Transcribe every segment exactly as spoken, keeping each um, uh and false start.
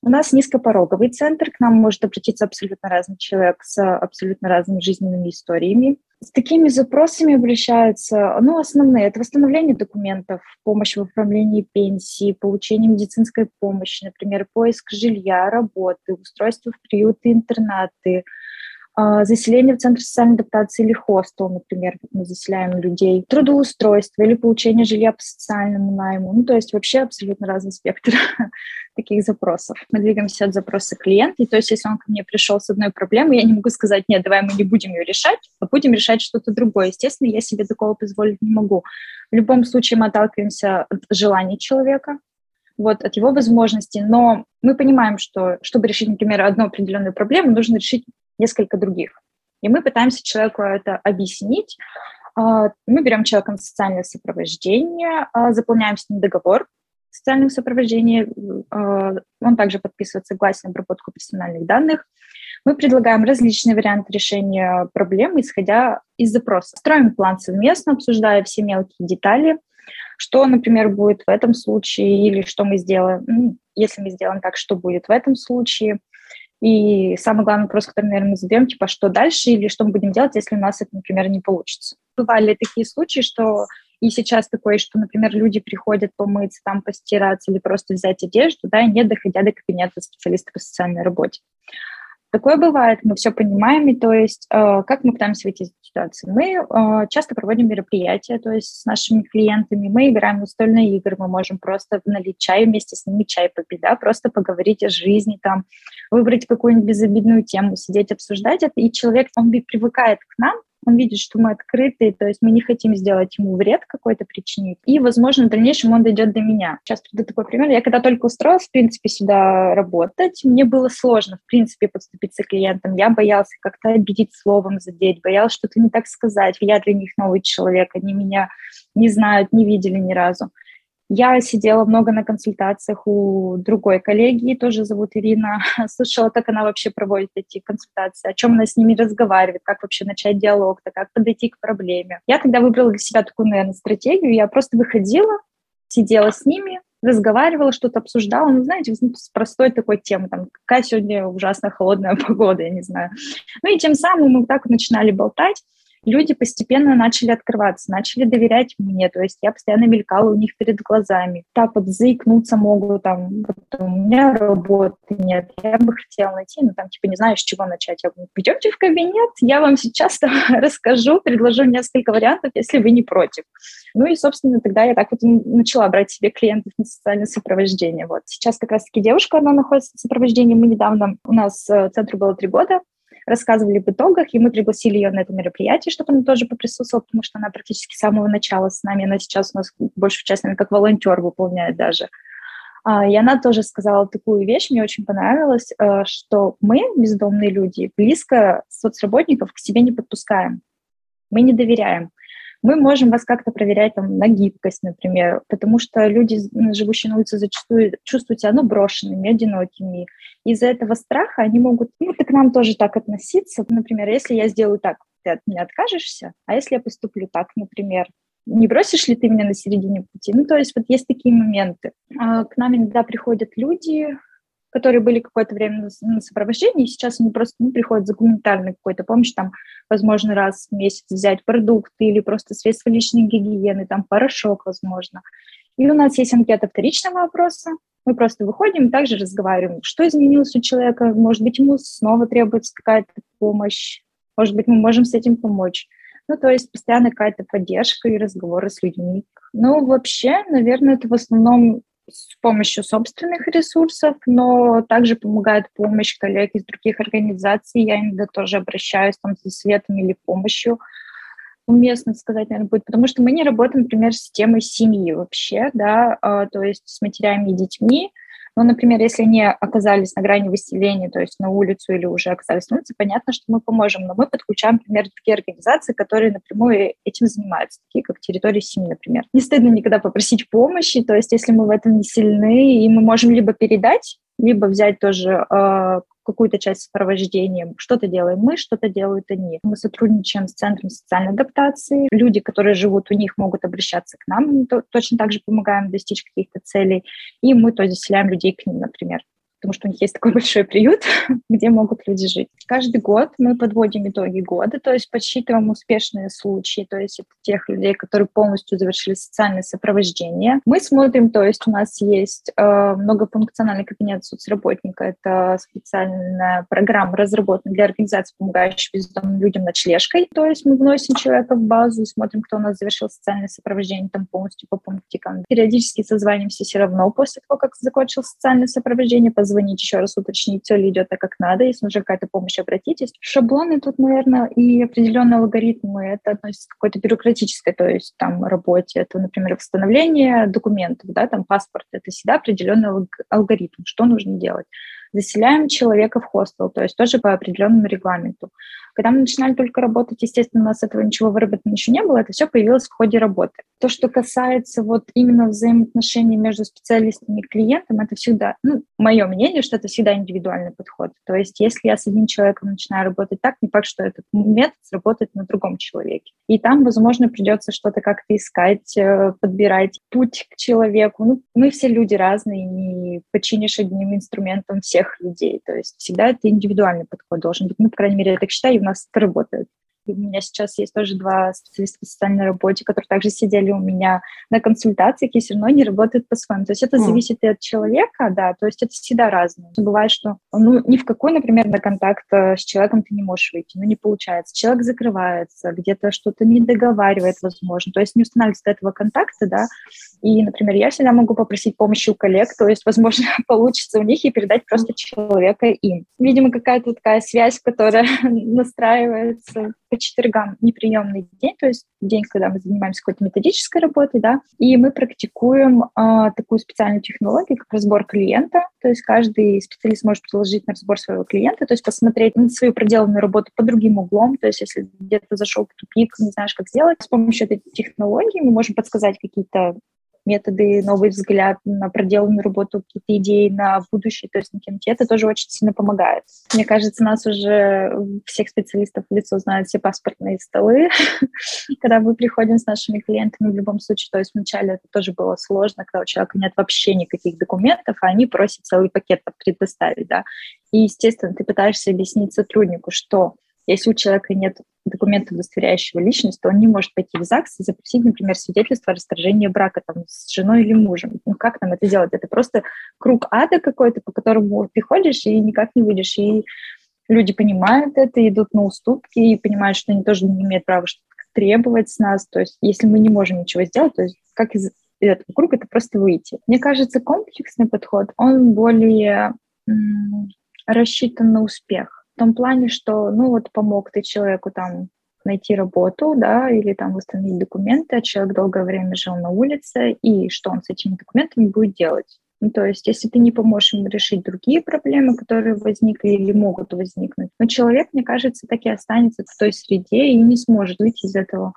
У нас низкопороговый центр, к нам может обратиться абсолютно разный человек с абсолютно разными жизненными историями. С такими запросами обращаются, ну, основные, это восстановление документов, помощь в оформлении пенсии, получение медицинской помощи, например, поиск жилья, работы, устройство в приюты, интернаты, а, заселение в центр социальной адаптации или хостел, например, мы заселяем людей, трудоустройство или получение жилья по социальному найму. Ну, то есть вообще абсолютно разный спектр таких запросов. Мы двигаемся от запроса клиента, и то есть если он ко мне пришел с одной проблемой, я не могу сказать: нет, давай мы не будем ее решать, а будем решать что-то другое. Естественно, я себе такого позволить не могу. В любом случае мы отталкиваемся от желаний человека, вот, от его возможностей, но мы понимаем, что чтобы решить, например, одну определенную проблему, нужно решить несколько других. И мы пытаемся человеку это объяснить. Мы берем человека на социальное сопровождение, заполняем с ним договор социального сопровождения. Он также подписывает согласие на обработку персональных данных. Мы предлагаем различные варианты решения проблемы, исходя из запроса. Строим план совместно, обсуждая все мелкие детали, что, например, будет в этом случае, или что мы сделаем, ну, если мы сделаем так, что будет в этом случае. И самый главный вопрос, который, наверное, мы задаем, типа, что дальше или что мы будем делать, если у нас это, например, не получится. Бывали такие случаи, что и сейчас такое, что, например, люди приходят помыться, там, постираться или просто взять одежду, да, не доходя до кабинета специалиста по социальной работе. Такое бывает, мы все понимаем, и то есть э, как мы пытаемся выйти из этой ситуации? Мы э, часто проводим мероприятия, то есть с нашими клиентами, мы играем в настольные игры, мы можем просто налить чай вместе с ними, чай попить, да, просто поговорить о жизни, там, выбрать какую-нибудь безобидную тему, сидеть, обсуждать это, и человек, он привыкает к нам, он видит, что мы открыты, то есть мы не хотим сделать ему вред какой-то причинить, и, возможно, в дальнейшем он дойдет до меня. Сейчас приведу такой пример. Я когда только устроилась, в принципе, сюда работать, мне было сложно, в принципе, подступиться к клиентам. Я боялась как-то обидеть словом, задеть, боялась что-то не так сказать. Я для них новый человек, они меня не знают, не видели ни разу. Я сидела много на консультациях у другой коллеги, тоже зовут Ирина, слушала, как она вообще проводит эти консультации, о чем она с ними разговаривает, как вообще начать диалог, как подойти к проблеме. Я тогда выбрала для себя такую, наверное, стратегию, я просто выходила, сидела с ними, разговаривала, что-то обсуждала, ну, знаете, с простой такой темы, там, какая сегодня ужасно холодная погода, я не знаю. Ну и тем самым мы вот так вот начинали болтать. Люди постепенно начали открываться, начали доверять мне, то есть я постоянно мелькала у них перед глазами. Так вот заикнуться могу, там, вот у меня работы нет, я бы хотела найти, ну, там, типа, не знаю, с чего начать. Я говорю: пойдемте в кабинет, я вам сейчас там расскажу, предложу несколько вариантов, если вы не против. Ну и, собственно, тогда я так вот начала брать себе клиентов на социальное сопровождение. Вот. Сейчас как раз-таки девушка, она находится в сопровождении, мы недавно, у нас центру было три года, рассказывали в итогах, и мы пригласили ее на это мероприятие, чтобы она тоже поприсутствовала, потому что она практически с самого начала с нами, она сейчас у нас большую часть, наверное, как волонтер выполняет даже. И она тоже сказала такую вещь, мне очень понравилось, что мы, бездомные люди, близко соцработников к себе не подпускаем, мы не доверяем. Мы можем вас как-то проверять там, на гибкость, например, потому что люди, живущие на улице, зачастую чувствуют себя ну, брошенными, одинокими. Из-за этого страха они могут ну, к нам тоже так относиться. Например, если я сделаю так, ты от меня откажешься, а если я поступлю так, например, не бросишь ли ты меня на середине пути? Ну, то есть вот есть такие моменты. А к нам иногда приходят люди, которые были какое-то время на сопровождении, и сейчас они просто ну, приходят за гуманитарной какой-то помощью, там, возможно, раз в месяц взять продукты или просто средства личной гигиены, там, порошок, возможно. И у нас есть анкета вторичного опроса, мы просто выходим и также разговариваем, что изменилось у человека, может быть, ему снова требуется какая-то помощь, может быть, мы можем с этим помочь. Ну, то есть постоянно какая-то поддержка и разговоры с людьми. Ну, вообще, наверное, это в основном с помощью собственных ресурсов, но также помогает помощь коллег из других организаций. Я иногда тоже обращаюсь там за советом или помощью. Уместно сказать, наверное, будет, потому что мы не работаем, например, с темой семьи вообще, да, а, то есть с матерями и детьми. Но, например, если они оказались на грани выселения, то есть на улицу или уже оказались на улице, понятно, что мы поможем, но мы подключаем, например, другие организации, которые напрямую этим занимаются, такие как территории семьи, например. Не стыдно никогда попросить помощи, то есть если мы в этом не сильны, и мы можем либо передать, либо взять тоже э, какую-то часть сопровождения. Что-то делаем мы, что-то делают они. Мы сотрудничаем с Центром социальной адаптации. Люди, которые живут у них, могут обращаться к нам. Мы точно так же помогаем достичь каких-то целей. И мы то заселяем людей к ним, например. потому что у них есть такой большой приют, где могут люди жить. Каждый год мы подводим итоги года, то есть подсчитываем успешные случаи, то есть это тех людей, которые полностью завершили социальное сопровождение. Мы смотрим, то есть у нас есть э, многофункциональный кабинет соцработника, это специальная программа, разработанная для организации, помогающей бездомным людям ночлежкой, то есть мы вносим человека в базу и смотрим, кто у нас завершил социальное сопровождение там полностью по пунктикам. Периодически созваниваемся все равно после того, как закончил социальное сопровождение, позвонить еще раз, уточнить, все ли идет так, как надо, если нужна какая-то помощь, обратитесь. Шаблоны тут, наверное, и определенные алгоритмы, это относится к какой-то бюрократической, то есть там работе, это, например, восстановление документов, да, там паспорт, это всегда определенный алгоритм, что нужно делать. Заселяем человека в хостел, то есть тоже по определенному регламенту. Когда мы начинали только работать, естественно, у нас этого ничего выработано еще не было, это все появилось в ходе работы. То, что касается вот именно взаимоотношений между специалистами и клиентом, это всегда, ну, мое мнение, что это всегда индивидуальный подход. То есть если я с одним человеком начинаю работать так, не факт, что этот метод сработает на другом человеке. И там, возможно, придется что-то как-то искать, подбирать путь к человеку. Ну, мы все люди разные, не починишь одним инструментом всех людей. То есть всегда это индивидуальный подход должен быть. Ну, по крайней мере, я так считаю, и у нас это работает. И у меня сейчас есть тоже два специалиста по социальной работе, которые также сидели у меня на консультациях и все равно не работают по-своему. То есть это mm. зависит и от человека, да, то есть это всегда разное. Бывает, что ну, ни в какой, например, на контакт с человеком ты не можешь выйти, ну не получается. Человек закрывается, где-то что-то не договаривает, возможно. То есть не устанавливается этого контакта, да. И, например, я всегда могу попросить помощи у коллег, то есть, возможно, получится у них и передать просто человека им. Видимо, какая-то такая связь, которая настраивается по четвергам, неприемный день, то есть день, когда мы занимаемся какой-то методической работой, да, и мы практикуем а, такую специальную технологию, как разбор клиента, то есть каждый специалист может предложить на разбор своего клиента, то есть посмотреть на свою проделанную работу под другим углом, то есть если где-то зашел в тупик, не знаешь, как сделать, с помощью этой технологии мы можем подсказать какие-то методы, новый взгляд на проделанную работу, какие-то идеи на будущее, то есть на киноте, это тоже очень сильно помогает. Мне кажется, нас уже всех специалистов в лицо знают все паспортные столы, когда мы приходим с нашими клиентами в любом случае, то есть вначале это тоже было сложно, когда у человека нет вообще никаких документов, а они просят целый пакет предоставить, да, и, естественно, ты пытаешься объяснить сотруднику, что если у человека нет документа, удостоверяющего личность, то он не может пойти в ЗАГС и запросить, например, свидетельство о расторжении брака там, с женой или мужем. Ну как нам это делать? Это просто круг ада какой-то, по которому ты ходишь и никак не выйдешь. И люди понимают это, идут на уступки и понимают, что они тоже не имеют права что-то требовать с нас. То есть если мы не можем ничего сделать, то есть как из этого круга это просто выйти. Мне кажется, комплексный подход, он более м- рассчитан на успех. В том плане, что, ну вот помог ты человеку там найти работу, да, или там восстановить документы, а человек долгое время жил на улице, и что он с этими документами будет делать? Ну, то есть, если ты не поможешь ему решить другие проблемы, которые возникли или могут возникнуть, но человек, мне кажется, так и останется в той среде и не сможет выйти из этого,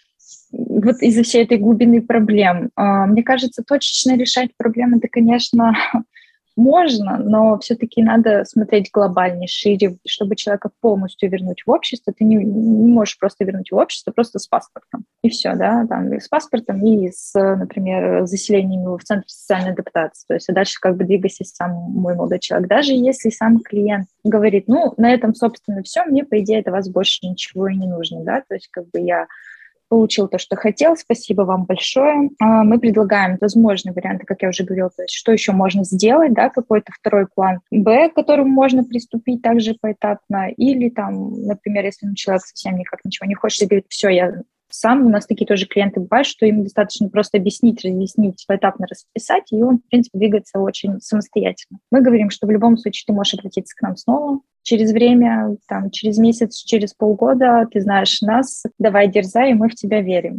вот из-за всей этой глубины проблем. Мне кажется, точечно решать проблемы, это, конечно, можно, но все-таки надо смотреть глобальнее, шире, чтобы человека полностью вернуть в общество. Ты не, не можешь просто вернуть в общество просто с паспортом. И все, да, там, и с паспортом, и с, например, заселением его в центр социальной адаптации. То есть, а дальше как бы двигайся сам, мой молодой человек. Даже если сам клиент говорит, ну, на этом, собственно, все, мне, по идее, от вас больше ничего и не нужно, да, то есть, как бы я получил то, что хотел. Спасибо вам большое. Мы предлагаем возможные варианты, как я уже говорила, то есть что еще можно сделать, да, какой-то второй план Б, к которому можно приступить также поэтапно, или там, например, если человек совсем никак ничего не хочет и говорит, все, я сам, у нас такие тоже клиенты бывают, что им достаточно просто объяснить, разъяснить, поэтапно расписать, и он, в принципе, двигается очень самостоятельно. Мы говорим, что в любом случае ты можешь обратиться к нам снова, через время, там, через месяц, через полгода ты знаешь нас, давай дерзай, и мы в тебя верим.